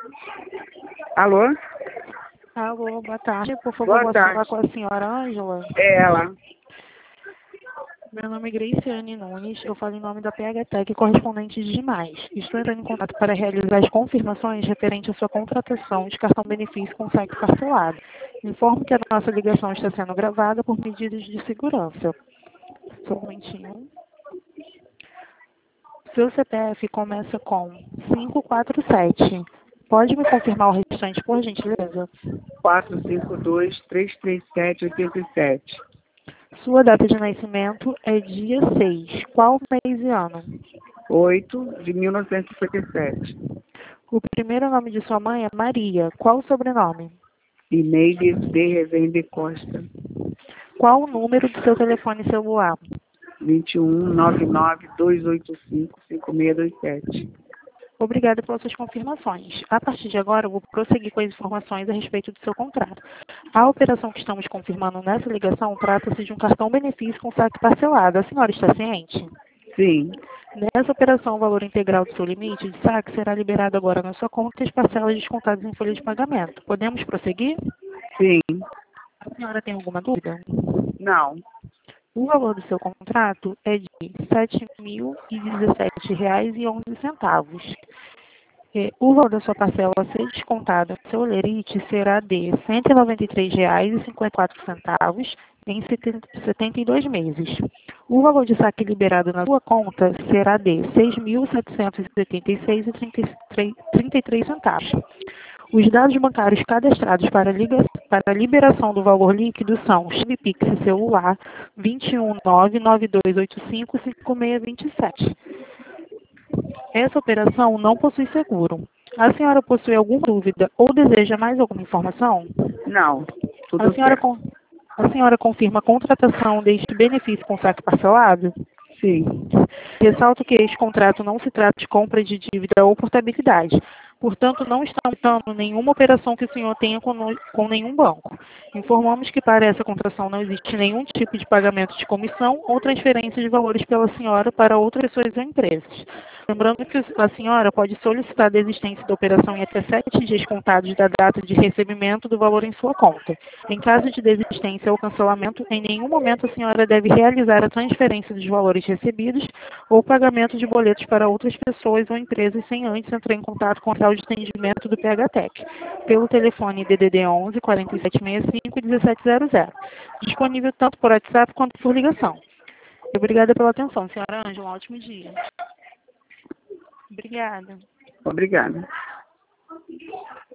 Alô? Alô, boa tarde. Por favor, Boa posso tarde. falar com a senhora Ângela? É ela. Meu nome é Graciane Nunes. Eu falo em nome da PHTEC, correspondente de demais. Estou entrando em contato para realizar as confirmações referente à sua contratação de cartão benefício com saque parcelado. Informo que a nossa ligação está sendo gravada por medidas de segurança. Só um momentinho. Seu CPF começa com 547. Pode me confirmar o restante, por gentileza? 452-337-87. Sua data de nascimento é dia 6. Qual mês e ano? 8 de 1957. O primeiro nome de sua mãe é Maria. Qual o sobrenome? Ineide C. Rezende Costa. Qual o número do seu telefone celular? 21-99-285-5627. Obrigada pelas suas confirmações. A partir de agora, eu vou prosseguir com as informações a respeito do seu contrato. A operação que estamos confirmando nessa ligação trata-se de um cartão benefício com saque parcelado. A senhora está ciente? Sim, Nessa operação, o valor integral do seu limite de saque será liberado agora na sua conta e as parcelas descontadas em folha de pagamento. Podemos prosseguir? sim. A senhora tem alguma dúvida? Não. O valor do seu contrato é de R$ 7.017,11. O valor da sua parcela a ser descontada no seu Olerite será de R$ 193,54 em 72 meses. O valor de saque liberado na sua conta será de R$ 6.776,33. Os dados bancários cadastrados para a liberação do valor líquido são chave Pix celular 21992855627. Essa operação não possui seguro. A senhora possui alguma dúvida ou deseja mais alguma informação? Não. A Tudo senhora, certo. a senhora confirma a contratação deste benefício com saque parcelado? Sim. Ressalto que este contrato não se trata de compra de dívida ou portabilidade. Portanto, não estamos dando nenhuma operação que o senhor tenha com nenhum banco. Informamos que para essa contratação não existe nenhum tipo de pagamento de comissão ou transferência de valores pela senhora para outras pessoas ou empresas. Lembrando que a senhora pode solicitar a desistência da operação em até 7 dias contados da data de recebimento do valor em sua conta. Em caso de desistência ou cancelamento, em nenhum momento a senhora deve realizar a transferência dos valores recebidos ou pagamento de boletos para outras pessoas ou empresas sem antes entrar em contato com a central de atendimento do PHTEC, pelo telefone DDD 11 4765 1700, disponível tanto por WhatsApp quanto por ligação. Obrigada pela atenção, senhora Ângela. Um ótimo dia. Obrigada. Obrigada.